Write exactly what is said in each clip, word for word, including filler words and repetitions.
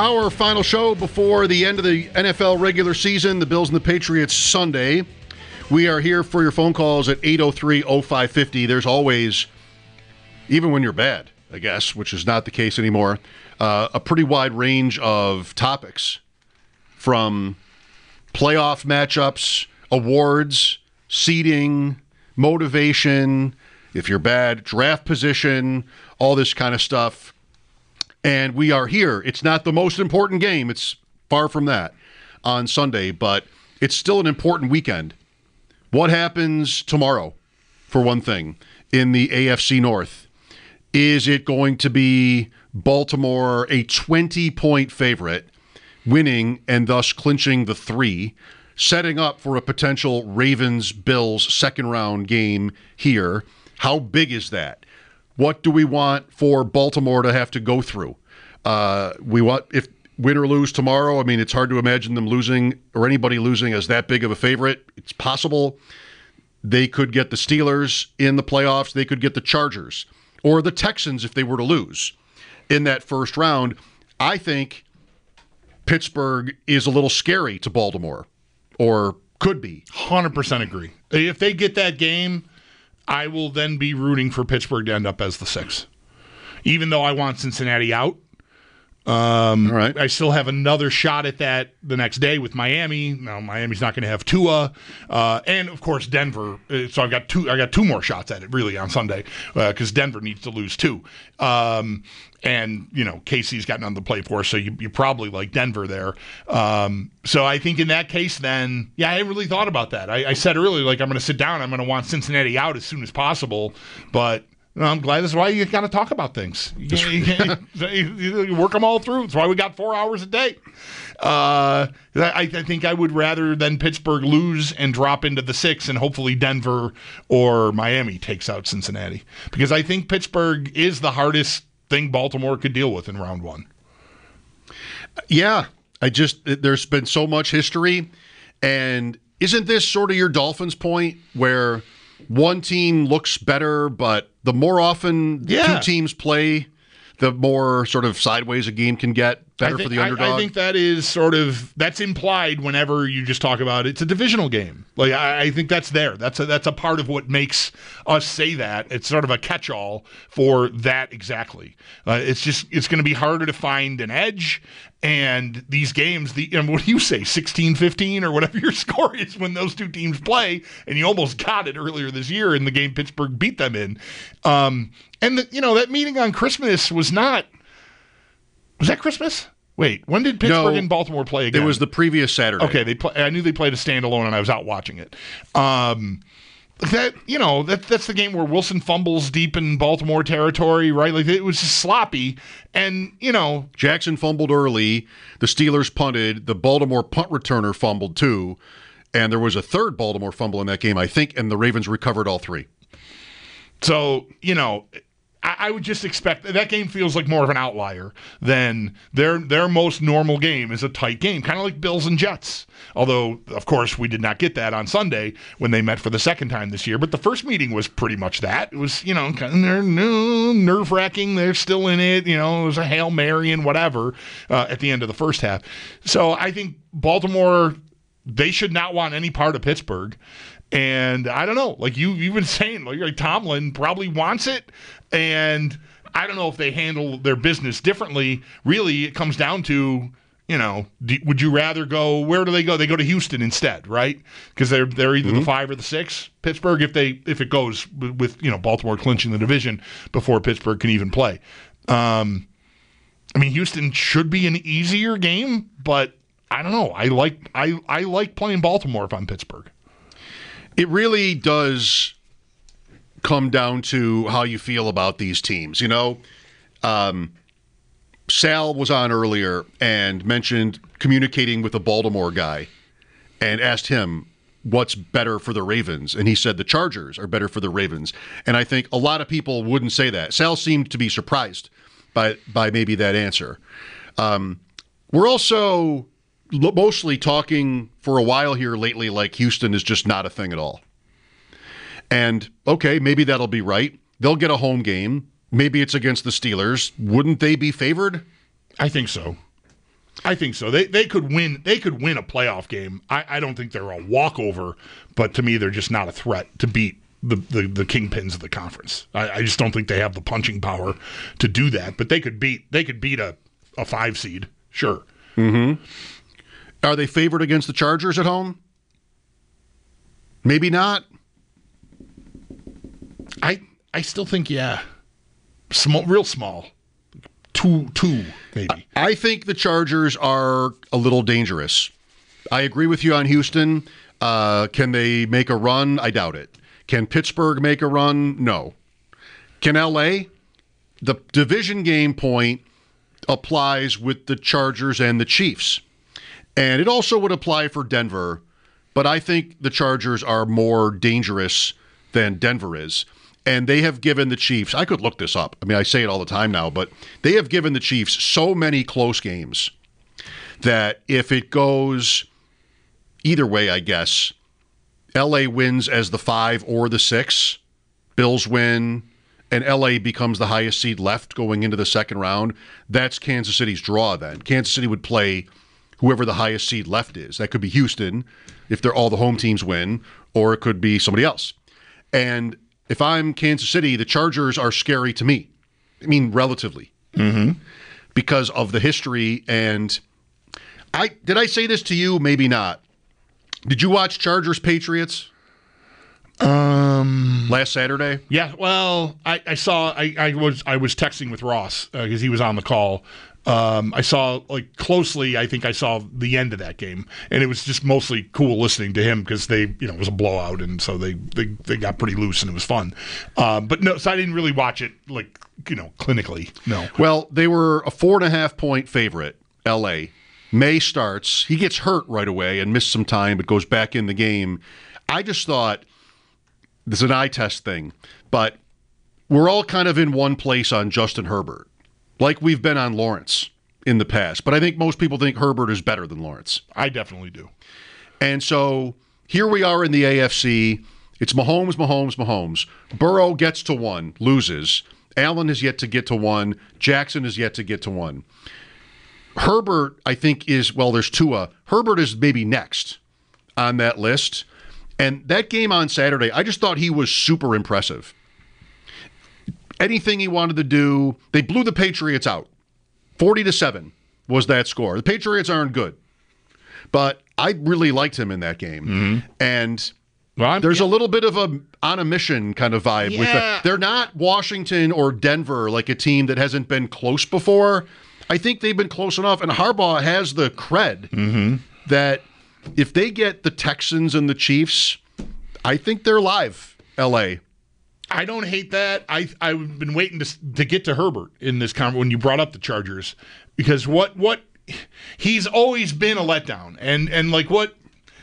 Our final show before the end of the N F L regular season, the Bills and the Patriots Sunday. We are here for your phone calls at eight oh three oh five five oh. There's always, even when you're bad, I guess, which is not the case anymore, uh, a pretty wide range of topics from playoff matchups, awards, seeding, motivation, if you're bad, draft position, all this kind of stuff. And we are here. It's not the most important game. It's far from that on Sunday, but it's still an important weekend. What happens tomorrow, for one thing, in the A F C North? Is it going to be Baltimore a twenty-point favorite, winning and thus clinching the three, setting up for a potential Ravens-Bills second-round game here? How big is that? What do we want for Baltimore to have to go through? Uh, we want, if win or lose tomorrow, I mean, it's hard to imagine them losing or anybody losing as that big of a favorite. It's possible. They could get the Steelers in the playoffs. They could get the Chargers or the Texans if they were to lose in that first round. I think Pittsburgh is a little scary to Baltimore, or could be. one hundred percent agree. If they get that game, I will then be rooting for Pittsburgh to end up as the six. Even though I want Cincinnati out. Um, All right. I still have another shot at that the next day with Miami. Now Miami's not going to have Tua, uh, and of course Denver. So I've got two. I got two more shots at it really on Sunday because uh, Denver needs to lose too. Um, and you know K C's got nothing to play for, so you, you probably like Denver there. Um, so I think in that case, then yeah, I haven't really thought about that. I, I said earlier, like I'm going to sit down. I'm going to want Cincinnati out as soon as possible, but. No, I'm glad that's why you got to talk about things. You, you, you, you work them all through. That's why we got four hours a day. Uh, I, I think I would rather than Pittsburgh lose and drop into the six, and hopefully Denver or Miami takes out Cincinnati. Because I think Pittsburgh is the hardest thing Baltimore could deal with in round one. Yeah, I just there's been so much history, and isn't this sort of your Dolphins point where one team looks better, but the more often yeah. two teams play, the more sort of sideways a game can get. Better think, for the underdog. I, I think that is sort of that's implied whenever you just talk about it's a divisional game. Like I, I think that's there. That's a, that's a part of what makes us say that. It's sort of a catch-all for that exactly. Uh, it's just it's going to be harder to find an edge. And these games, the and what do you say, sixteen fifteen or whatever your score is when those two teams play, and you almost got it earlier this year in the game Pittsburgh beat them in. Um, and the, you know that meeting on Christmas was not. Was that Christmas? Wait, when did Pittsburgh no, and Baltimore play again? It was the previous Saturday. Okay, they play, I knew they played a standalone, and I was out watching it. Um, that you know that that's the game where Wilson fumbles deep in Baltimore territory, right? Like it was just sloppy, and you know Jackson fumbled early. The Steelers punted. The Baltimore punt returner fumbled too, and there was a third Baltimore fumble in that game, I think, and the Ravens recovered all three. So you know. I would just expect that game feels like more of an outlier than their their most normal game is a tight game, kind of like Bills and Jets. Although, of course, we did not get that on Sunday when they met for the second time this year. But the first meeting was pretty much that. It was, you know, kind of nerve wracking. They're still in it. You know, it was a Hail Mary and whatever uh, at the end of the first half. So I think Baltimore, they should not want any part of Pittsburgh. And I don't know, like you, you've been saying, like, like Tomlin probably wants it. And I don't know if they handle their business differently. Really, it comes down to, you know, do, would you rather go, where do they go? They go to Houston instead, right? Because they're they're either mm-hmm. the five or the six. Pittsburgh, if they if it goes with, with, you know, Baltimore clinching the division before Pittsburgh can even play. Um, I mean, Houston should be an easier game, but I don't know. I like I, I like playing Baltimore if I'm Pittsburgh. It really does come down to how you feel about these teams. You know, um, Sal was on earlier and mentioned communicating with a Baltimore guy and asked him what's better for the Ravens. And he said the Chargers are better for the Ravens. And I think a lot of people wouldn't say that. Sal seemed to be surprised by, by maybe that answer. Um, we're also mostly talking for a while here lately like Houston is just not a thing at all. And, okay, maybe that'll be right. They'll get a home game. Maybe it's against the Steelers. Wouldn't they be favored? I think so. I think so. They they could win. They could win a playoff game. I, I don't think they're a walkover, but to me, they're just not a threat to beat the the, the kingpins of the conference. I, I just don't think they have the punching power to do that. But they could beat. They could beat a, a five seed. Sure. Mm-hmm. Are they favored against the Chargers at home? Maybe not. I I still think yeah, small, real small. Two, two, maybe. I think the Chargers are a little dangerous. I agree with you on Houston. Uh, can they make a run? I doubt it. Can Pittsburgh make a run? No. Can L A? The division game point applies with the Chargers and the Chiefs. And it also would apply for Denver, but I think the Chargers are more dangerous than Denver is. And they have given the Chiefs, I could look this up. I mean, I say it all the time now, but they have given the Chiefs so many close games that if it goes either way, I guess, L A wins as the five or the six, Bills win, and L A becomes the highest seed left going into the second round. That's Kansas City's draw then. Kansas City would play whoever the highest seed left is. That could be Houston if they're all the home teams win, or it could be somebody else. And if I'm Kansas City, the Chargers are scary to me. I mean, relatively. Mm-hmm. Because of the history. And I did I say this to you? Maybe not. Did you watch Chargers Patriots? Um, last Saturday? Yeah. Well, I, I saw. I, I was I was texting with Ross because uh, he was on the call. Um, I saw like closely. I think I saw the end of that game, and it was just mostly cool listening to him because they, you know, it was a blowout, and so they they, they got pretty loose, and it was fun. Uh, but no, so I didn't really watch it like, you know, clinically. No. Well, they were a four and a half point favorite. L A. May starts. He gets hurt right away and missed some time, but goes back in the game. I just thought this is an eye test thing, but we're all kind of in one place on Justin Herbert, like we've been on Lawrence in the past. But I think most people think Herbert is better than Lawrence. I definitely do. And so here we are in the A F C. It's Mahomes, Mahomes, Mahomes. Burrow gets to one, loses. Allen has yet to get to one. Jackson has yet to get to one. Herbert, I think, is, well, there's Tua. Herbert is maybe next on that list. And that game on Saturday, I just thought he was super impressive. Anything he wanted to do, they blew the Patriots out. forty to seven was that score. The Patriots aren't good. But I really liked him in that game. Mm-hmm. And well, there's yeah. a little bit of a on a mission kind of vibe. Yeah. With the, they're not Washington or Denver, like a team that hasn't been close before. I think they've been close enough. And Harbaugh has the cred mm-hmm. that if they get the Texans and the Chiefs, I think they're live, L A. I don't hate that. I I've been waiting to to get to Herbert in this conversation when you brought up the Chargers, because what what he's always been a letdown, and and like what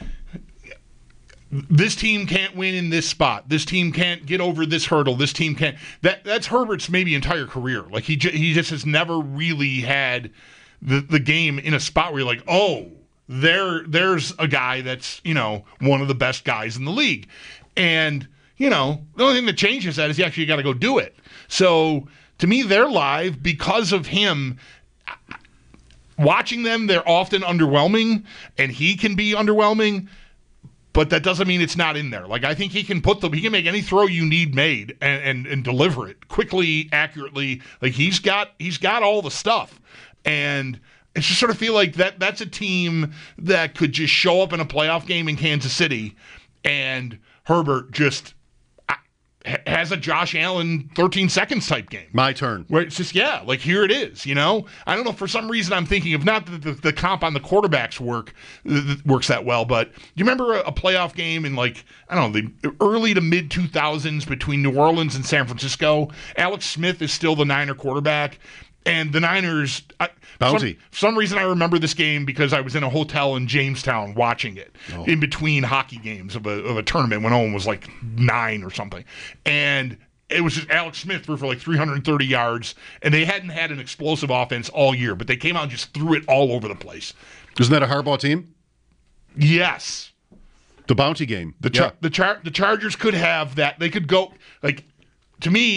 this team can't win in this spot. This team can't get over this hurdle. This team can't. That that's Herbert's maybe entire career. Like he j- he just has never really had the the game in a spot where you're like, oh, there there's a guy that's, you know, one of the best guys in the league, and you know, the only thing that changes that is you actually got to go do it. So to me, they're live because of him. Watching them, they're often underwhelming, and he can be underwhelming, but that doesn't mean it's not in there. Like, I think he can put the, he can make any throw you need made and, and, and deliver it quickly, accurately. Like, he's got, he's got all the stuff. And I just sort of feel like that that's a team that could just show up in a playoff game in Kansas City, and Herbert just has a Josh Allen thirteen seconds type game. My turn. Where it's just, yeah, like here it is, you know? I don't know, for some reason I'm thinking of, not that the, the comp on the quarterbacks work works that well, but do you remember a, a playoff game in, like, I don't know, the early to mid two thousands between New Orleans and San Francisco? Alex Smith is still the Niner quarterback, and the Niners, I, Bounty. Some, for some reason I remember this game because I was in a hotel in Jamestown watching it oh. in between hockey games of a, of a tournament when Owen was like nine or something. And it was just Alex Smith threw for like three hundred thirty yards, and they hadn't had an explosive offense all year, but they came out and just threw it all over the place. Isn't that a Harbaugh team? Yes. The Bounty game. The char- yeah. the char- the Chargers could have that. They could go, like, to me,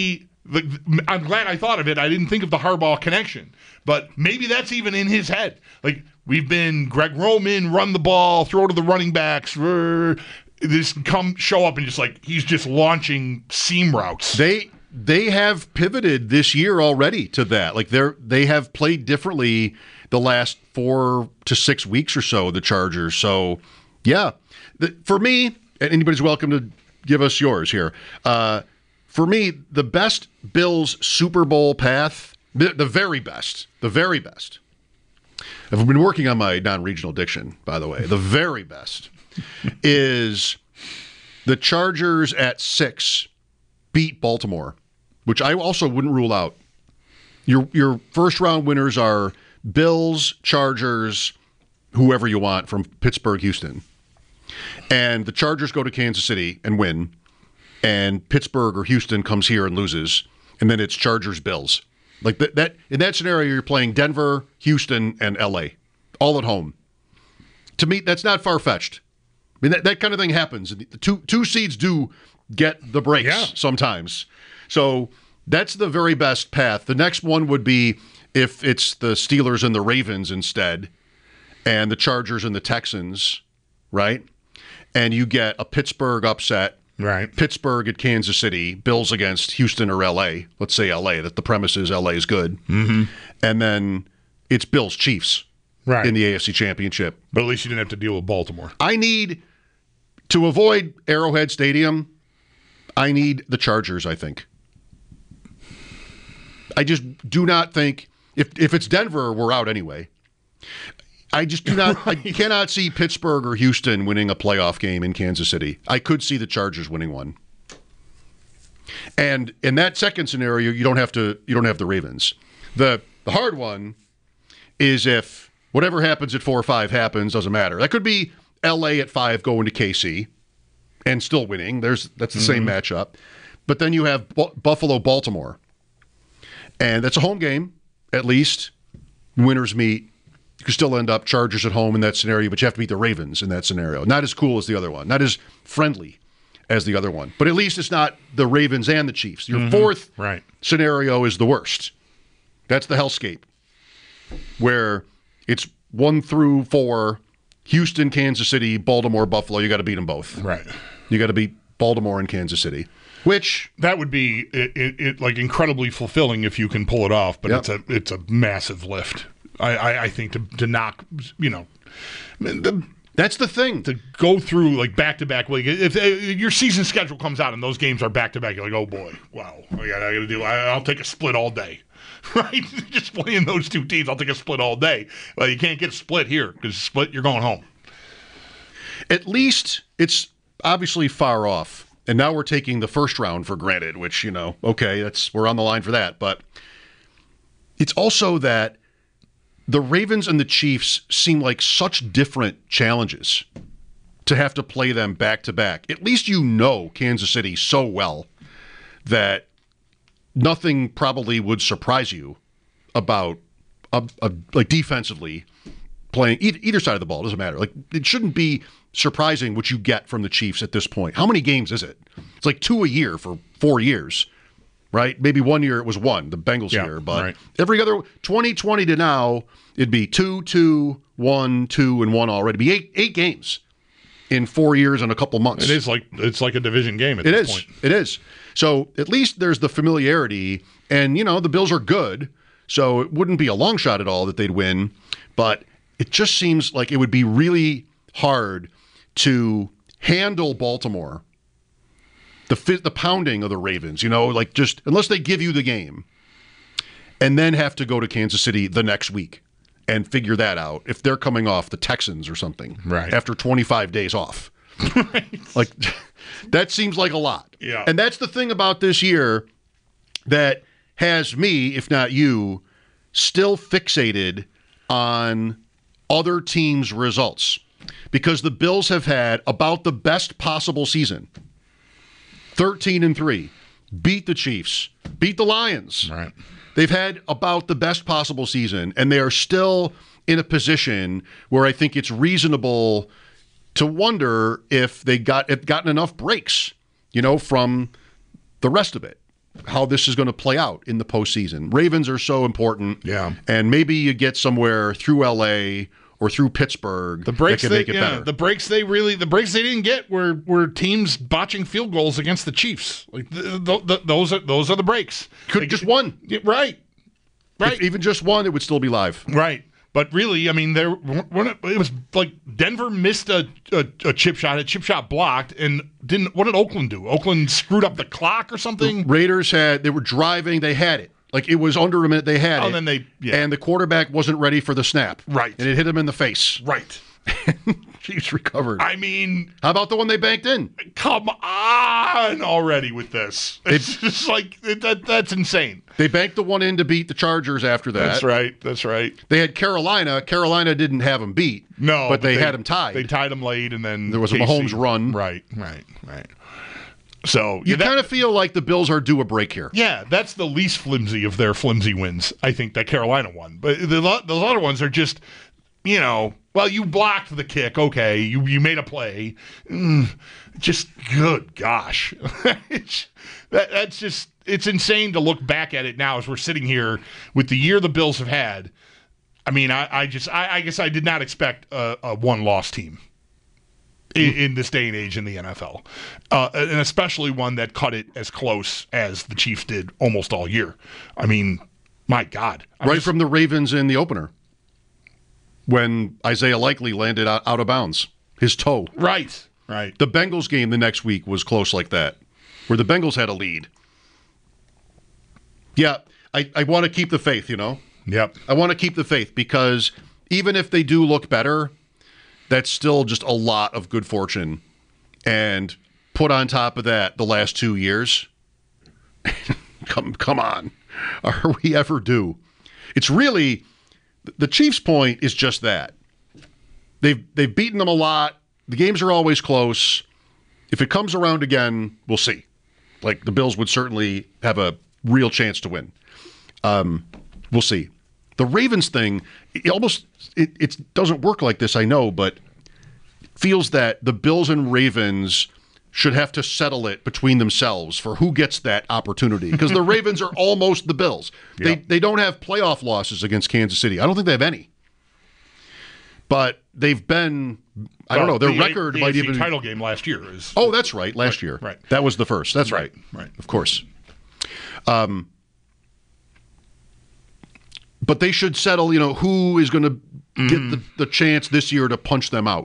the, I'm glad I thought of it. I didn't think of the Harbaugh connection, but maybe that's even in his head. Like, we've been Greg Roman, run the ball, throw to the running backs. This come show up and just like he's just launching seam routes. They they have pivoted this year already to that. Like they're they have played differently the last four to six weeks or so. The Chargers. So yeah, the, for me, and anybody's welcome to give us yours here. Uh, for me, the best Bills Super Bowl path, the, the very best, the very best. I've been working on my non-regional diction, by the way. The very best is the Chargers at six beat Baltimore, which I also wouldn't rule out. Your your first round winners are Bills, Chargers, whoever you want from Pittsburgh, Houston. And the Chargers go to Kansas City and win, and Pittsburgh or Houston comes here and loses, and then it's Chargers, Bills. Like that, that in that scenario, you're playing Denver, Houston, and L A, all at home. To me, that's not far-fetched. I mean, that, that kind of thing happens. The two two seeds do get the breaks yeah. sometimes. So that's the very best path. The next one would be if it's the Steelers and the Ravens instead, and the Chargers and the Texans, right? And you get a Pittsburgh upset. Right. Pittsburgh at Kansas City, Bills against Houston or L A. Let's say L A, that the premise is L A is good. Mm-hmm. And then it's Bills Chiefs right. in the A F C Championship. But at least you didn't have to deal with Baltimore. I need, to avoid Arrowhead Stadium, I need the Chargers, I think. I just do not think, if if it's Denver, we're out anyway. I just do not, right. I cannot see Pittsburgh or Houston winning a playoff game in Kansas City. I could see the Chargers winning one. And in that second scenario, you don't have to, you don't have the Ravens. The the hard one is if whatever happens at four or five happens, doesn't matter. That could be L A at five going to K C and still winning. There's that's the mm-hmm. same matchup. But then you have Bu- Buffalo, Baltimore. And that's a home game, at least. Winners meet. You could still end up Chargers at home in that scenario, but you have to beat the Ravens in that scenario. Not as cool as the other one. Not as friendly as the other one. But at least it's not the Ravens and the Chiefs. Your mm-hmm. fourth right. scenario is the worst. That's the hellscape, where it's one through four, Houston, Kansas City, Baltimore, Buffalo. You got to beat them both. Right. You got to beat Baltimore and Kansas City. Which that would be it, it, it, like incredibly fulfilling if you can pull it off, but yep. it's a it's a massive lift. I, I, I think to to knock, you know, the, that's the thing to go through like back to back. Like if, if your season schedule comes out and those games are back to back, you're like, oh boy, wow, I got I got to do. I, I'll take a split all day, right? Just playing those two teams, I'll take a split all day. Well, you can't get a split here because split, you're going home. At least it's obviously far off, and now we're taking the first round for granted. Which you know, okay, that's we're on the line for that, but it's also that. The Ravens and the Chiefs seem like such different challenges to have to play them back to back. At least you know Kansas City so well that nothing probably would surprise you about a, a, like defensively playing either, either side of the ball. Doesn't matter. Like it shouldn't be surprising what you get from the Chiefs at this point. How many games is it? It's like two a year for four years. Right? Maybe one year it was one, the Bengals yeah, year, but right. every other twenty twenty to now, it'd be two, two, one, two, and one already. It'd be eight eight games in four years and a couple months. It is like it's like a division game at it this is. point. It is. So at least there's the familiarity, and you know the Bills are good, so it wouldn't be a long shot at all that they'd win. But it just seems like it would be really hard to handle Baltimore. The the pounding of the Ravens, you know, like just unless they give you the game and then have to go to Kansas City the next week and figure that out if they're coming off the Texans or something right. after twenty-five days off. right. Like that seems like a lot. Yeah. And that's the thing about this year that has me, if not you, still fixated on other teams' results because the Bills have had about the best possible season. thirteen and three, beat the Chiefs, beat the Lions. Right. They've had about the best possible season, and they are still in a position where I think it's reasonable to wonder if they got if gotten enough breaks, you know, from the rest of it. how this is going to play out in the postseason. Ravens are so important. Yeah. And maybe you get somewhere through L A or through Pittsburgh the breaks that can they, make it yeah, better. The breaks they really the breaks they didn't get were were teams botching field goals against the Chiefs. Like the, the, the, those are those are the breaks. Could like, just one. Yeah, right. Right. If even just one, it would still be live. Right. But really, I mean, there it was like Denver missed a, a, a chip shot, a chip shot blocked, and didn't. What did Oakland do? Oakland screwed up the clock or something. The Raiders had they were driving, they had it. Like it was under a minute, they had oh, it. And then they, yeah. And the quarterback wasn't ready for the snap. Right. And it hit him in the face. Right. Chiefs recovered. I mean, how about the one they banked in? Come on already with this. It's they, just like that. That's insane. They banked the one in to beat the Chargers after that. That's right. That's right. They had Carolina. Carolina didn't have them beat. No, but, but they, they had them tied. They tied them late, and then there was K C. a Mahomes run. Right. Right. Right. So you yeah, kind of feel like the Bills are due a break here. Yeah, that's the least flimsy of their flimsy wins. I think that Carolina won, but the those other ones are just, you know, well, you blocked the kick, okay, you you made a play, mm, just good gosh, it's, that that's just it's insane to look back at it now as we're sitting here with the year the Bills have had. I mean, I, I just I, I guess I did not expect a, a one loss team. In, in this day and age in the N F L, uh, and especially one that cut it as close as the Chiefs did almost all year. I mean, my God. I'm right just, from the Ravens in the opener when Isaiah Likely landed out, out of bounds, his toe. Right, right. The Bengals game the next week was close like that, where the Bengals had a lead. Yeah, I, I want to keep the faith, you know? Yep. I want to keep the faith because even if they do look better, that's still just a lot of good fortune. And put on top of that the last two years. come come on. Are we ever due? It's really the Chiefs' point is just that. They've they've beaten them a lot. The games are always close. If it comes around again, we'll see. Like the Bills would certainly have a real chance to win. Um, we'll see. The Ravens thing, it almost it, it doesn't work like this, I know, but it feels that the Bills and Ravens should have to settle it between themselves for who gets that opportunity. Because the Ravens are almost the Bills. They Yep. they don't have playoff losses against Kansas City. I don't think they have any. But they've been, I don't Well, know, their the record A- the might A F C even. title game last year is. Oh, that's right, last Right, year. right. That was the first. That's right. Right, right. Of course. Um, but they should settle, you know, who is going to Mm-hmm. get the, the chance this year to punch them out.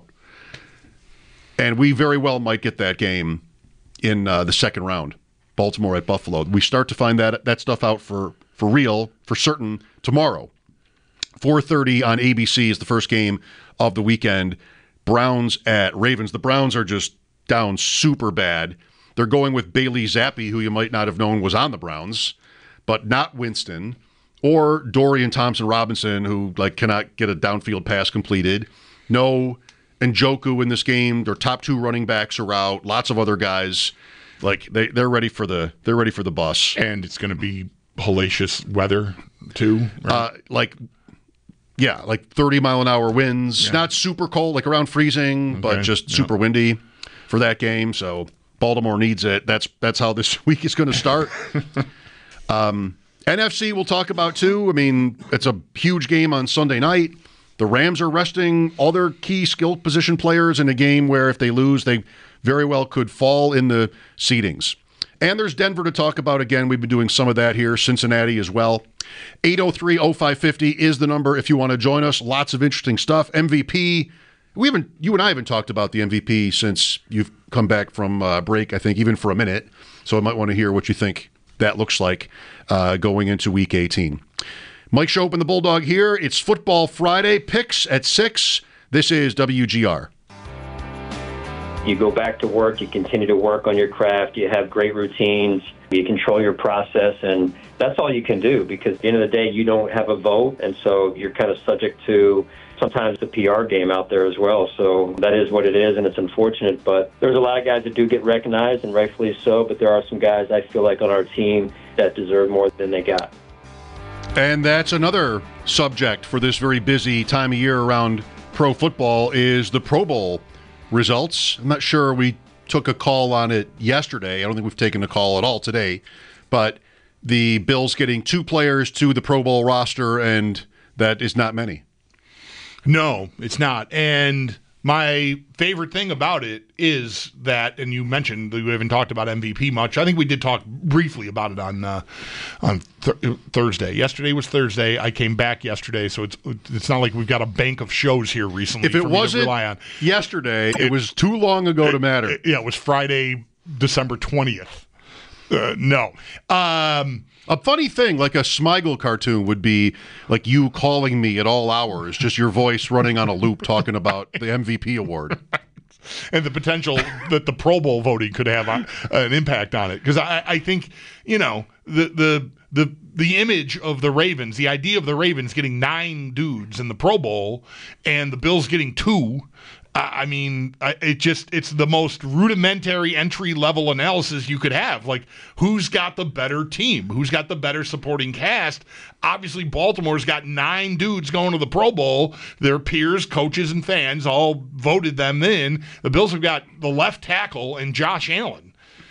And we very well might get that game in uh, the second round, Baltimore at Buffalo. We start to find that that stuff out for, for real, for certain, tomorrow. four thirty on A B C is the first game of the weekend. Browns at Ravens. The Browns are just down super bad. They're going with Bailey Zappi, who you might not have known was on the Browns, but not Winston, or Dorian Thompson-Robinson, who like cannot get a downfield pass completed. No Njoku in this game. Their top two running backs are out. Lots of other guys. Like they, they're ready for the they're ready for the bus. And it's going to be hellacious weather too. Right? Uh, like yeah, like thirty mile an hour winds. Yeah. Not super cold, like around freezing, but Okay. just Yeah. super windy for that game. So Baltimore needs it. That's that's how this week is going to start. um, N F C we'll talk about too. I mean, it's a huge game on Sunday night. The Rams are resting all their key skill position players in a game where if they lose, they very well could fall in the seedings. And there's Denver to talk about again. We've been doing some of that here. Cincinnati as well. eight oh three oh five five oh is the number if you want to join us. Lots of interesting stuff. M V P. We haven't, you and I haven't talked about the M V P since you've come back from uh, break, I think, even for a minute. So I might want to hear what you think that looks like uh, going into Week eighteen. Mike Schopp and the Bulldog here. It's Football Friday. Picks at six. This is W G R. You go back to work, you continue to work on your craft, you have great routines, you control your process, and that's all you can do because at the end of the day, you don't have a vote, and so you're kind of subject to sometimes the P R game out there as well. So that is what it is, and it's unfortunate, but there's a lot of guys that do get recognized, and rightfully so, but there are some guys I feel like on our team that deserve more than they got. And that's another subject for this very busy time of year around pro football is the Pro Bowl results. I'm not sure we took a call on it yesterday. I don't think we've taken a call at all today. but the Bills getting two players to the Pro Bowl roster, and that is not many. No, it's not. And my favorite thing about it is that, and you mentioned that we haven't talked about M V P much. I think we did talk briefly about it on uh, on th- Thursday. Yesterday was Thursday. I came back yesterday, so it's it's not like we've got a bank of shows here recently. If it for me to wasn't rely on. yesterday, it, it was too long ago it, to matter. It, yeah, it was Friday, December twentieth. Uh, no. Um, a funny thing, like a Smigel cartoon, would be like you calling me at all hours, just your voice running on a loop talking about the M V P award. And the potential that the Pro Bowl voting could have on, an impact on it. Because I, I think, you know, the, the the the image of the Ravens, the idea of the Ravens getting nine dudes in the Pro Bowl and the Bills getting two, I mean, it just, it's the most rudimentary entry level analysis you could have. Like, who's got the better team? Who's got the better supporting cast? Obviously, Baltimore's got nine dudes going to the Pro Bowl. Their peers, coaches, and fans all voted them in. The Bills have got the left tackle and Josh Allen.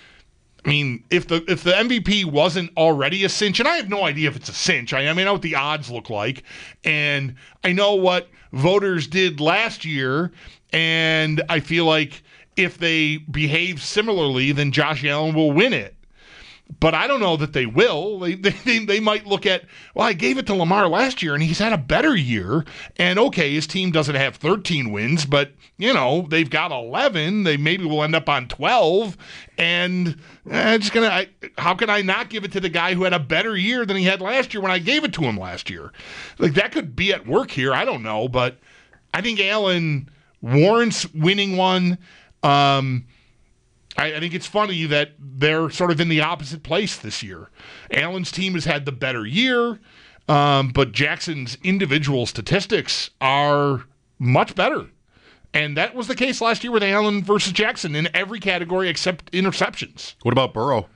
I mean, if the if the M V P wasn't already a cinch, and I have no idea if it's a cinch. I, I mean, I know what the odds look like, and I know what voters did last year, and I feel like if they behave similarly, then Josh Allen will win it. But I don't know that they will. They, they they might look at, well, I gave it to Lamar last year, and he's had a better year. And, okay, his team doesn't have thirteen wins, but, you know, they've got eleven. They maybe will end up on twelve. And I'm just going to – how can I not give it to the guy who had a better year than he had last year when I gave it to him last year? Like, that could be at work here. I don't know. But I think Allen warrants winning one. Um I, I think it's funny that they're sort of in the opposite place this year. Allen's team has had the better year, um, but Jackson's individual statistics are much better. And that was the case last year with Allen versus Jackson in every category except interceptions. What about Burrow?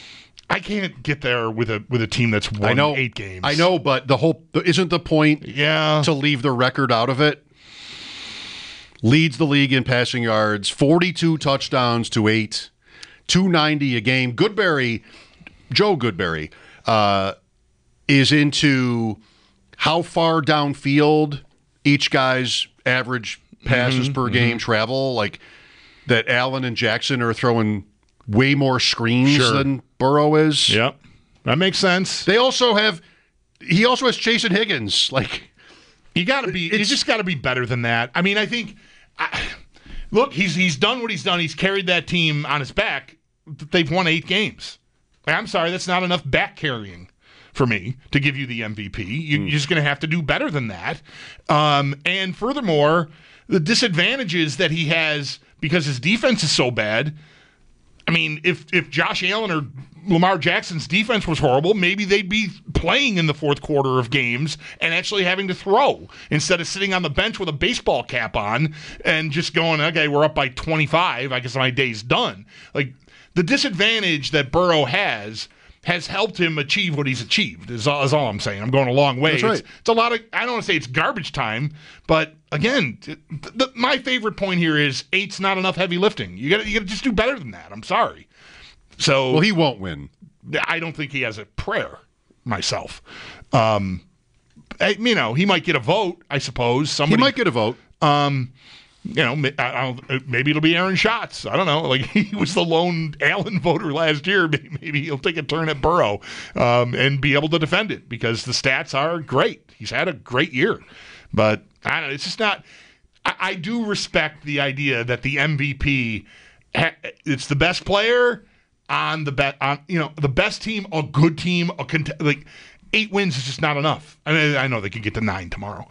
I can't get there with a with a team that's won I know, eight games. I know, but the whole isn't the point yeah. to leave the record out of it? Leads the league in passing yards, forty-two touchdowns to eight, two ninety a game. Goodberry, Joe Goodberry, uh, is into how far downfield each guy's average passes mm-hmm, per mm-hmm. game travel. Like that Allen and Jackson are throwing way more screens sure. than Burrow is. Yep, that makes sense. They also have, he also has Jason Higgins. Like, You got to be. You just got to be better than that. I mean, I think. I, look, he's he's done what he's done. He's carried that team on his back. They've won eight games. Like, I'm sorry, that's not enough back carrying for me to give you the M V P. You, mm. You're just going to have to do better than that. Um, and furthermore, the disadvantages that he has because his defense is so bad. I mean, if if Josh Allen or Lamar Jackson's defense was horrible, maybe they'd be playing in the fourth quarter of games and actually having to throw instead of sitting on the bench with a baseball cap on and just going, okay, we're up by twenty-five. I guess my day's done. Like, the disadvantage that Burrow has has helped him achieve what he's achieved, is all, is all I'm saying. I'm going a long way. That's right. It's, it's a lot of, I don't want to say it's garbage time, but again, th- th- my favorite point here is eight's not enough heavy lifting. You got you got to just do better than that. I'm sorry. So, well, he won't win. I don't think he has a prayer myself. Um, I, you know, he might get a vote, I suppose. Somebody, he might get a vote. Um, you know, I, I maybe it'll be Aaron Schatz. I don't know. Like, he was the lone Allen voter last year. Maybe he'll take a turn at Burrow um, and be able to defend it because the stats are great. He's had a great year. But I don't know. It's just not. I, I do respect the idea that the M V P, ha, it's the best player on the bet on you know the best team, a good team, a cont- like eight wins is just not enough. I mean, I know they could get to nine tomorrow.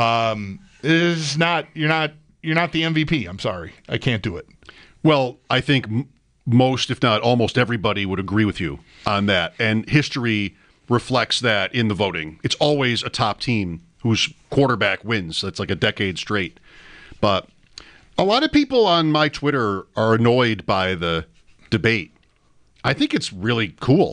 Um, it's not. You're not. You're not the M V P. I'm sorry. I can't do it. Well, I think m- most, if not almost everybody, would agree with you on that. And history reflects that in the voting. It's always a top team whose quarterback wins. That's like a decade straight. But a lot of people on my Twitter are annoyed by the debate. I think it's really cool.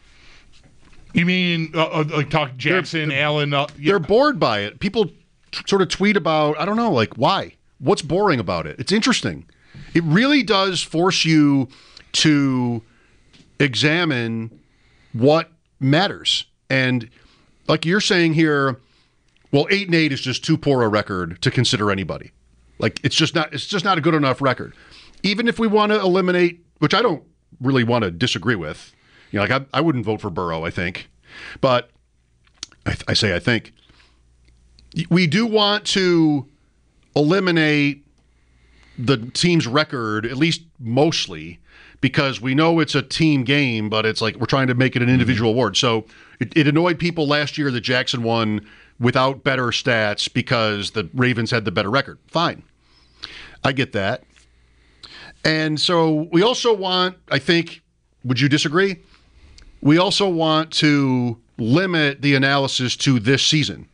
You mean uh, uh, like talk Jackson, they're, Allen? Uh, yeah. They're bored by it. People t- sort of tweet about, I don't know, like, why? What's boring about it? It's interesting. It really does force you to examine what matters. And like you're saying here, well, eight and eight is just too poor a record to consider anybody. Like it's just not it's just not a good enough record. Even if we want to eliminate, which I don't really want to disagree with, you know, like I, I wouldn't vote for Burrow, I think, but I, I say I think we do want to eliminate the team's record, at least mostly, because we know it's a team game, but it's like we're trying to make it an individual mm-hmm. award. So it, it annoyed people last year that Jackson won without better stats because the Ravens had the better record. Fine. I get that. And so we also want, I think, would you disagree? We also want to limit the analysis to this season.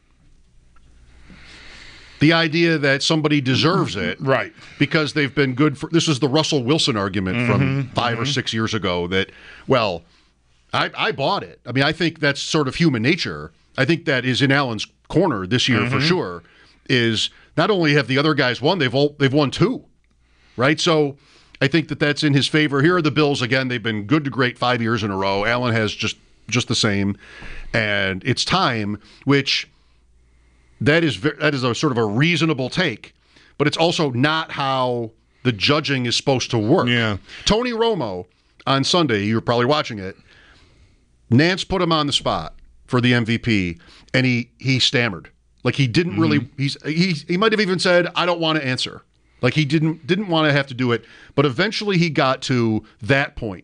The idea that somebody deserves it, right? Because they've been good for. This is the Russell Wilson argument mm-hmm, from five mm-hmm. or six years ago. That, well, I, I bought it. I mean, I think that's sort of human nature. I think that is in Allen's corner this year mm-hmm. for sure. Is not only have the other guys won, they've all they've won two, right? So I think that that's in his favor. Here are the Bills again. They've been good to great five years in a row. Allen has just just the same, and it's time. Which that is that is a sort of a reasonable take, but it's also not how the judging is supposed to work. Yeah, Tony Romo on Sunday. You were probably watching it. Nance put him on the spot for the M V P, and he he stammered. Like he didn't mm-hmm. really. He's he he might have even said, "I don't want to answer." Like he didn't didn't want to have to do it, but eventually he got to that point.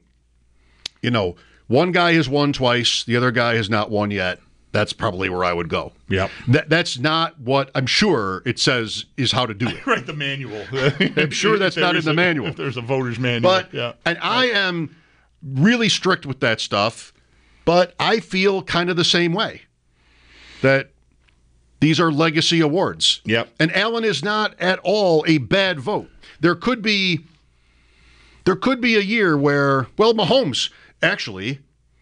You know, one guy has won twice, the other guy has not won yet. That's probably where I would go. Yep. That that's not what I'm sure it says is how to do it. Right, the manual. I'm sure that's not in the a, manual. If there's a voter's manual. But yeah. and I am really strict with that stuff, but I feel kind of the same way. That these are legacy awards. Yep. And Allen is not at all a bad vote. There could be there could be a year where, well, Mahomes, actually,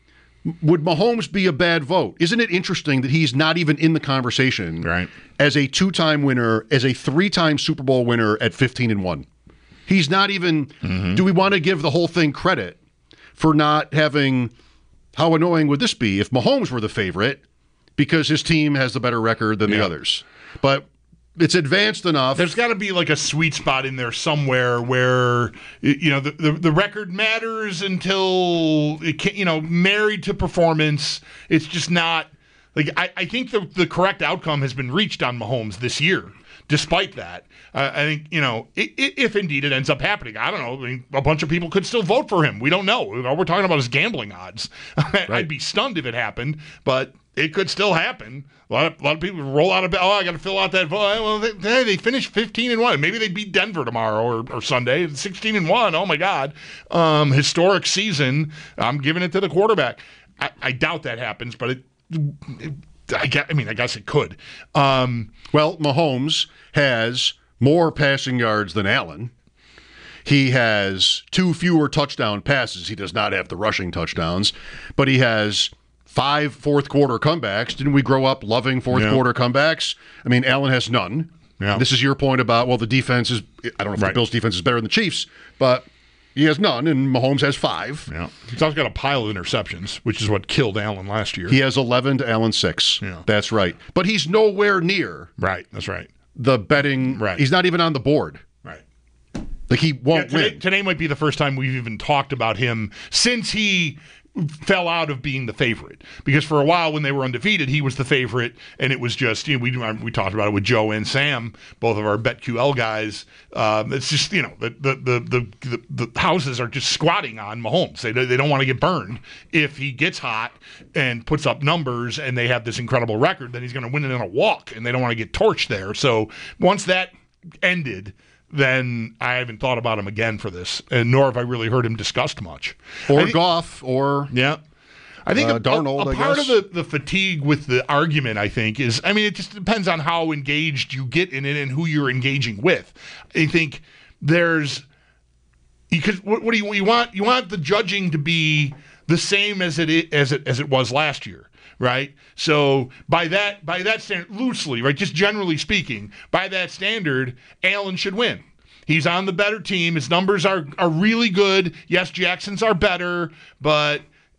would Mahomes be a bad vote? Isn't it interesting that he's not even in the conversation right. as a two-time winner, as a three-time Super Bowl winner at fifteen and one? He's not even mm-hmm. do we want to give the whole thing credit for not having, how annoying would this be if Mahomes were the favorite? Because his team has the better record than yeah. the others. But it's advanced enough. There's got to be like a sweet spot in there somewhere where, you know, the, the, the record matters until, it can, you know, married to performance. It's just not, like, I, I think the, the correct outcome has been reached on Mahomes this year. Despite that, uh, I think, you know, it, it, if indeed it ends up happening, I don't know. I mean, a bunch of people could still vote for him. We don't know. All we're talking about is gambling odds. Right. I'd be stunned if it happened, but it could still happen. A lot of, a lot of people roll out of bed. Oh, I got to fill out that vote. Well, they, they, they finished fifteen and one. Maybe they beat Denver tomorrow or, or Sunday. sixteen and one. Oh, my God. Um, historic season. I'm giving it to the quarterback. I, I doubt that happens, but it, it I, guess, I mean, I guess it could. Um, well, Mahomes has more passing yards than Allen. He has two fewer touchdown passes. He does not have the rushing touchdowns, but he has five fourth-quarter comebacks. Didn't we grow up loving fourth-quarter yeah. comebacks? I mean, Allen has none. Yeah. This is your point about, well, the defense is – I don't know if right. the Bills' defense is better than the Chiefs, but – he has none, and Mahomes has five. Yeah, he's also got a pile of interceptions, which is what killed Allen last year. He has eleven to Allen six. Yeah. That's right. But he's nowhere near. Right, that's right. The betting. Right. He's not even on the board. Right. Like he won't yeah, today, win. Today might be the first time we've even talked about him since he fell out of being the favorite, because for a while when they were undefeated, he was the favorite, and it was just, you know, we we talked about it with Joe and Sam, both of our BetQL guys. Um, it's just, you know, the the, the the the houses are just squatting on Mahomes. They they don't want to get burned. If he gets hot and puts up numbers, and they have this incredible record, then he's going to win it in a walk, and they don't want to get torched there. So once that ended, then I haven't thought about him again for this, and nor have I really heard him discussed much. Or think, Goff, or yeah. I think uh, a, Darnold, a, a I part guess. of the, the fatigue with the argument, I think, is, I mean, it just depends on how engaged you get in it and who you're engaging with. I think there's, because what, what do you, you want? You want the judging to be the same as it as it as it was last year. Right, so by that by that standard, loosely, right, just generally speaking, by that standard, Allen should win. He's on the better team. His numbers are are really good. Yes, Jackson's are better, but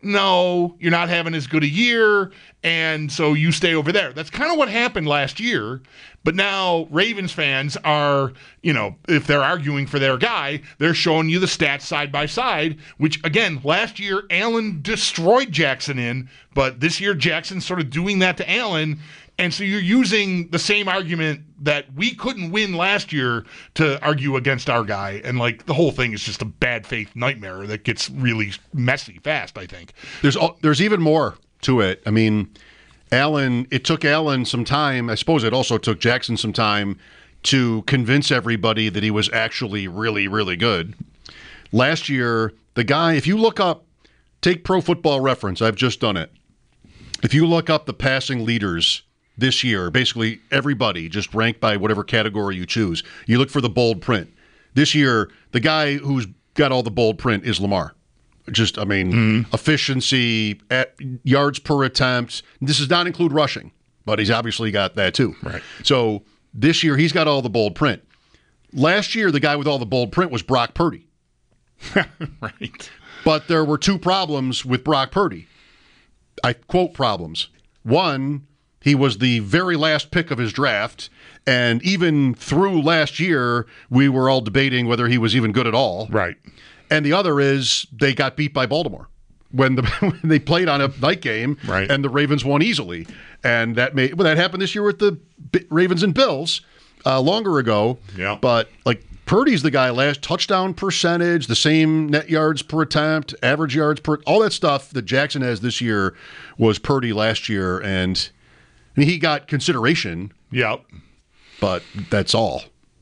no, you're not having as good a year, and so you stay over there. That's kind of what happened last year. But now Ravens fans are, you know, if they're arguing for their guy, they're showing you the stats side by side, which, again, last year Allen destroyed Jackson in, but this year Jackson's sort of doing that to Allen. And so you're using the same argument that we couldn't win last year to argue against our guy. And, like, the whole thing is just a bad faith nightmare that gets really messy fast, I think. There's there's even more to it. I mean, Allen, it took Allen some time. I suppose it also took Jackson some time to convince everybody that he was actually really, really good. Last year, the guy, if you look up, take Pro Football Reference, I've just done it. If you look up the passing leaders this year, basically everybody, just ranked by whatever category you choose, you look for the bold print. This year, the guy who's got all the bold print is Lamar. Just, I mean, mm-hmm. efficiency, at yards per attempt. This does not include rushing, but he's obviously got that too. Right. So this year, he's got all the bold print. Last year, the guy with all the bold print was Brock Purdy. Right. But there were two problems with Brock Purdy. I quote problems. One, he was the very last pick of his draft, and even through last year, we were all debating whether he was even good at all. Right. And the other is they got beat by Baltimore when, the, when they played on a night game, right. and the Ravens won easily. And that made well, that happened this year with the B- Ravens and Bills uh, longer ago. Yeah. But like Purdy's the guy last touchdown percentage, the same net yards per attempt, average yards per all that stuff that Jackson has this year was Purdy last year, and I mean, he got consideration. Yep. But that's all.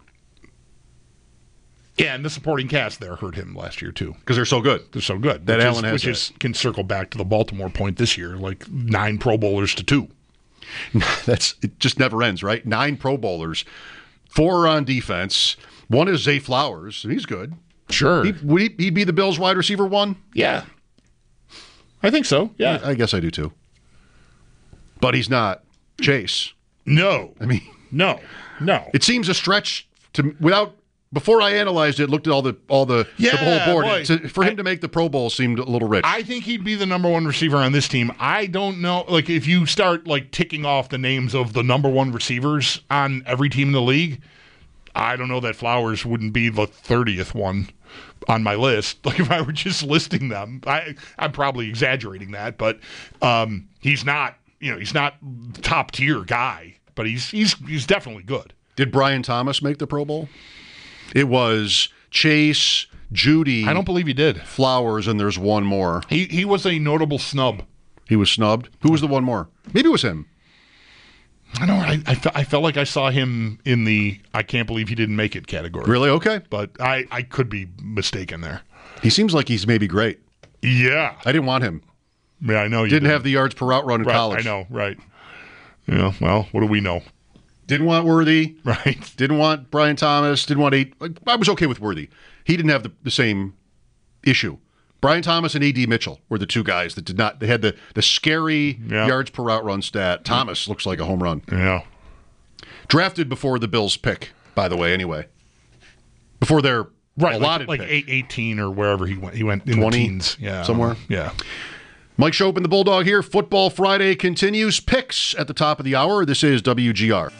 Yeah, and the supporting cast there hurt him last year, too. Because they're so good. They're so good. That which Allen is, has Which that. is, can circle back to the Baltimore point this year, like nine Pro Bowlers to two. That's It just never ends, right? Nine Pro Bowlers. Four are on defense. One is Zay Flowers, and he's good. Sure. He, would he he'd be the Bills' wide receiver one? Yeah. I think so, yeah. I, I guess I do, too. But he's not Chase. No. I mean, no. No. It seems a stretch to without before I analyzed it, looked at all the all the, yeah, the whole board. Boy, to, for him I, to make the Pro Bowl seemed a little rich. I think he'd be the number one receiver on this team. I don't know, like if you start like ticking off the names of the number one receivers on every team in the league, I don't know that Flowers wouldn't be the thirtieth one on my list. Like if I were just listing them, I I'm probably exaggerating that, but um, he's not. You know, he's not top tier guy, but he's he's he's definitely good. Did Brian Thomas make the Pro Bowl? It was Chase, Judy. I don't believe he did. Flowers, and there's one more. He he was a notable snub. He was snubbed. Who was the one more? Maybe it was him. I know. I I, fe- I felt like I saw him in the I can't believe he didn't make it category. Really? Okay. But I, I could be mistaken there. He seems like he's maybe great. Yeah. I didn't want him. Yeah, I know you didn't did. have the yards per route run in right, college. I know, right. Yeah, well, what do we know? Didn't want Worthy. Right. Didn't want Brian Thomas. Didn't want eight. I was okay with Worthy. He didn't have the, the same issue. Brian Thomas and A D Mitchell were the two guys that did not. They had the, the scary yeah. yards per route run stat. Thomas looks like a home run. Yeah. Drafted before the Bills pick, by the way, anyway. Before their right, allotted like, like pick. eight, eighteen or wherever he went. He went in twenty, the teens. Yeah. somewhere. Yeah. Mike Schopen, the Bulldog here. Football Friday continues. Picks at the top of the hour. This is W G R.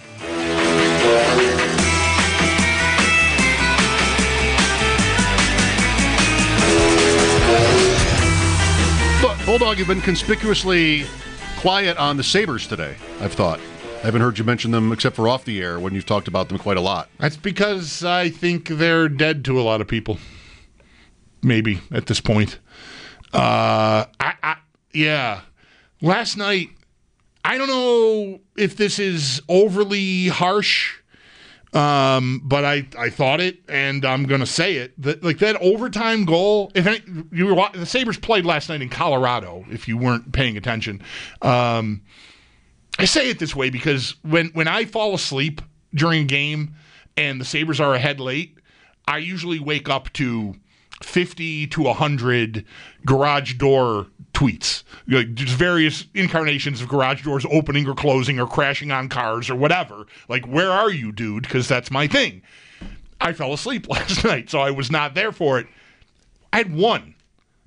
But Bulldog, you've been conspicuously quiet on the Sabres today, I've thought. I haven't heard you mention them except for off the air when you've talked about them quite a lot. That's because I think they're dead to a lot of people. Maybe at this point. Uh, I, I, yeah. Last night, I don't know if this is overly harsh, um, but I, I thought it, and I'm going to say it. That, like that overtime goal, if any, you were the Sabres played last night in Colorado, if you weren't paying attention. Um, I say it this way because when, when I fall asleep during a game and the Sabres are ahead late, I usually wake up to fifty to one hundred garage door tweets. Like just various incarnations of garage doors opening or closing or crashing on cars or whatever. Like, where are you, dude? Because that's my thing. I fell asleep last night, so I was not there for it. I had one.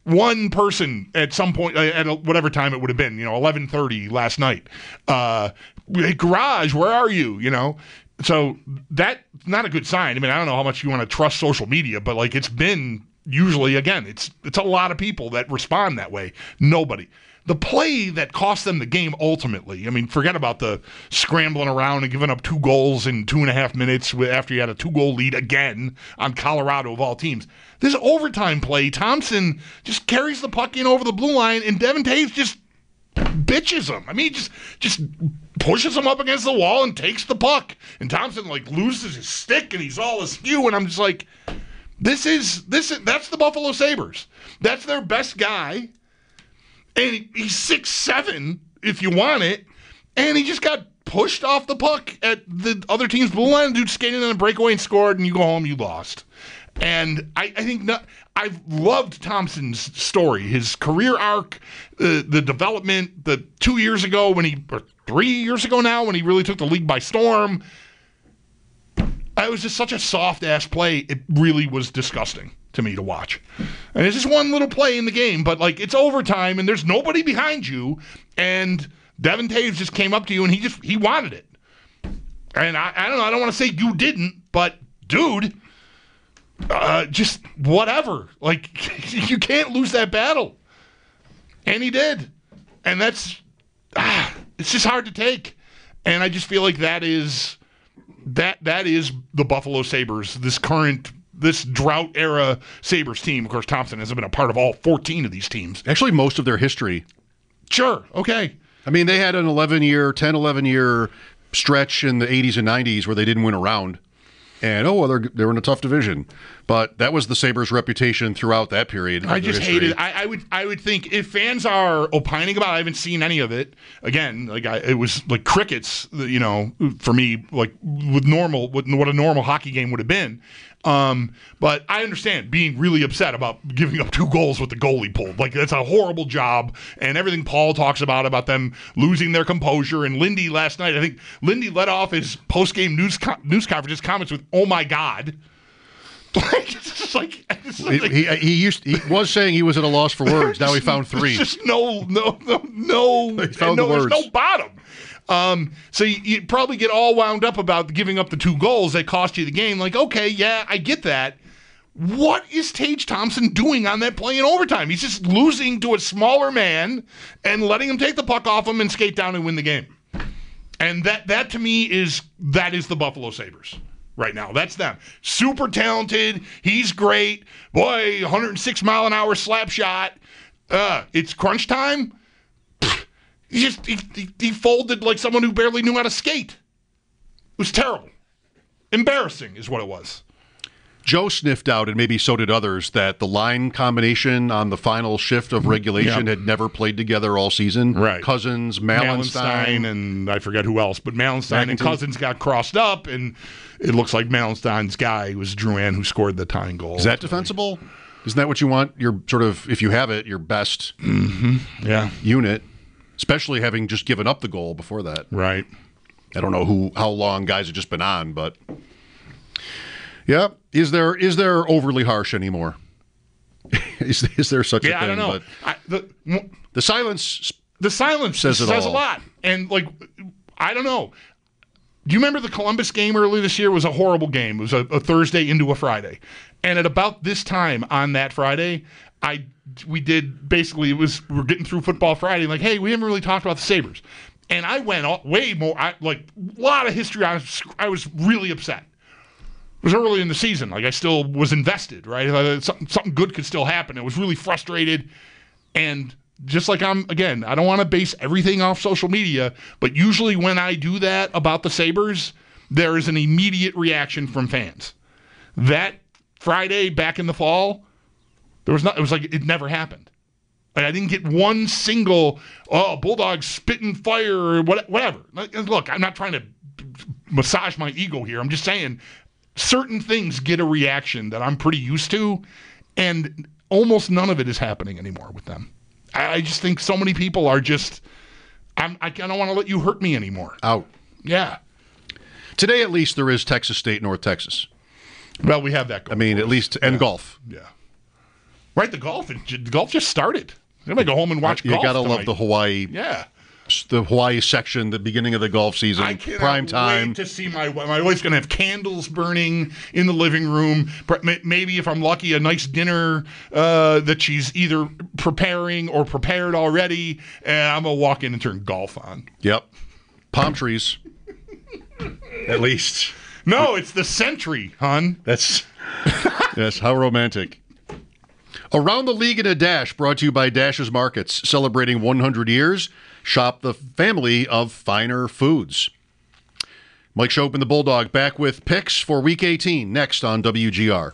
one person at some point, uh, at a, whatever time it would have been, you know, eleven thirty last night, uh, hey, Garage, where are you? You know, so that's not a good sign. I mean, I don't know how much you want to trust social media, but like it's been usually, again, it's it's a lot of people that respond that way. Nobody. The play that cost them the game ultimately, I mean, forget about the scrambling around and giving up two goals in two and a half minutes after you had a two-goal lead again on Colorado of all teams. This overtime play, Thompson just carries the puck in over the blue line, and Devin Taves just bitches him. I mean, just just pushes him up against the wall and takes the puck. And Thompson, like, loses his stick, and he's all askew, and I'm just like, this is, this is, that's the Buffalo Sabres. That's their best guy. And he's six seven, if you want it, and he just got pushed off the puck at the other team's blue line. Dude skated in a breakaway and scored, and you go home, you lost. And I, I think not, I've loved Thompson's story, his career arc, uh, the development, the two years ago when he, or three years ago now, when he really took the league by storm. It was just such a soft-ass play, it really was disgusting to me to watch. And it's just one little play in the game, but like it's overtime and there's nobody behind you, and Devin Taves just came up to you and he just he wanted it. And I, I don't know, I don't want to say you didn't, but dude, uh, just whatever. Like you can't lose that battle. And he did. And that's ah, it's just hard to take. And I just feel like that is that that is the Buffalo Sabres, this current this drought era Sabres team. Of course, Thompson hasn't been a part of all fourteen of these teams. Actually, most of their history. Sure. Okay. I mean, they had an eleven-year, ten, eleven-year stretch in the eighties and nineties where they didn't win a round. And, oh, well, they're, they were in a tough division. But that was the Sabres' reputation throughout that period. I just hated it. I, I would I would think if fans are opining about it, I haven't seen any of it. Again, like I, it was like crickets, you know, for me, like with normal, with what a normal hockey game would have been. Um, but I understand being really upset about giving up two goals with the goalie pulled. Like, that's a horrible job. And everything Paul talks about, about them losing their composure. And Lindy last night, I think Lindy led off his post-game news, co- news conference, his comments with, oh my God. Like, it's just like, it's just like he, he, he used he was saying he was at a loss for words. Now he found three. There's just no, no, no, no, he found no the words. There's no bottom. Um, so you, you probably get all wound up about giving up the two goals that cost you the game. Like, okay, yeah, I get that. What is Tage Thompson doing on that play in overtime? He's just losing to a smaller man and letting him take the puck off him and skate down and win the game. And that, that to me is that is the Buffalo Sabres right now. That's them. Super talented. He's great. Boy, one hundred six mile an hour slap shot. Uh, it's crunch time. He just he, he, he folded like someone who barely knew how to skate. It was terrible. Embarrassing is what it was. Joe sniffed out, and maybe so did others, that the line combination on the final shift of regulation Yep. had never played together all season. Right. Cousins, Malenstein. Malenstein, and I forget who else, but Malenstein and McIntyre. Cousins got crossed up, and it looks like Malenstein's guy was Drouin who scored the tying goal. Is that defensible? Isn't that what you want? Your sort of, if you have it, your best Yeah, unit, especially having just given up the goal before that. right. I don't know who how long guys have just been on, but yeah, is there is there overly harsh anymore? is is there such Yeah, a thing? I don't know. But I, the, the silence. the silence Says says, it says a all. lot. And, like, I don't know. Do you remember the Columbus game earlier this year? It was a horrible game. It was a, a Thursday into a Friday. And at about this time on that Friday, I we did basically, it was, we we're getting through Football Friday, like, hey, we haven't really talked about the Sabres. And I went all, way more, I, like, a lot of history. I was, I was really upset. It was early in the season. Like, I still was invested, right? Like, something, something good could still happen. I was really frustrated. And just like I'm, again, I don't want to base everything off social media, but usually when I do that about the Sabres, there is an immediate reaction from fans. That Friday back in the fall, there was not, it was like it never happened. Like, I didn't get one single, oh, Bulldogs spitting fire or what, whatever. Look, I'm not trying to massage my ego here. I'm just saying certain things get a reaction that I'm pretty used to, and almost none of it is happening anymore with them. I, I just think so many people are just, I'm, I don't want to let you hurt me anymore. Out. Yeah. Today, at least, there is Texas State, North Texas. Well, we have that going I mean, for at us. least, and Yeah. golf. Yeah. Right, the golf. The golf just started. I'm going to go home and watch You golf got to tonight. love the Hawaii Yeah. the Hawaii section, the beginning of the golf season, I cannot prime time. wait to see my my wife's going to have candles burning in the living room. Maybe if I'm lucky, a nice dinner uh, that she's either preparing or prepared already, and I'm going to walk in and turn golf on. Yep. Palm trees. At least. No, it's the Century, hon. That's yes, how romantic. Around the League in a Dash, brought to you by Dash's Markets, celebrating one hundred years. Shop the family of finer foods. Mike Schopp and the Bulldog back with picks for Week eighteen next on W G R.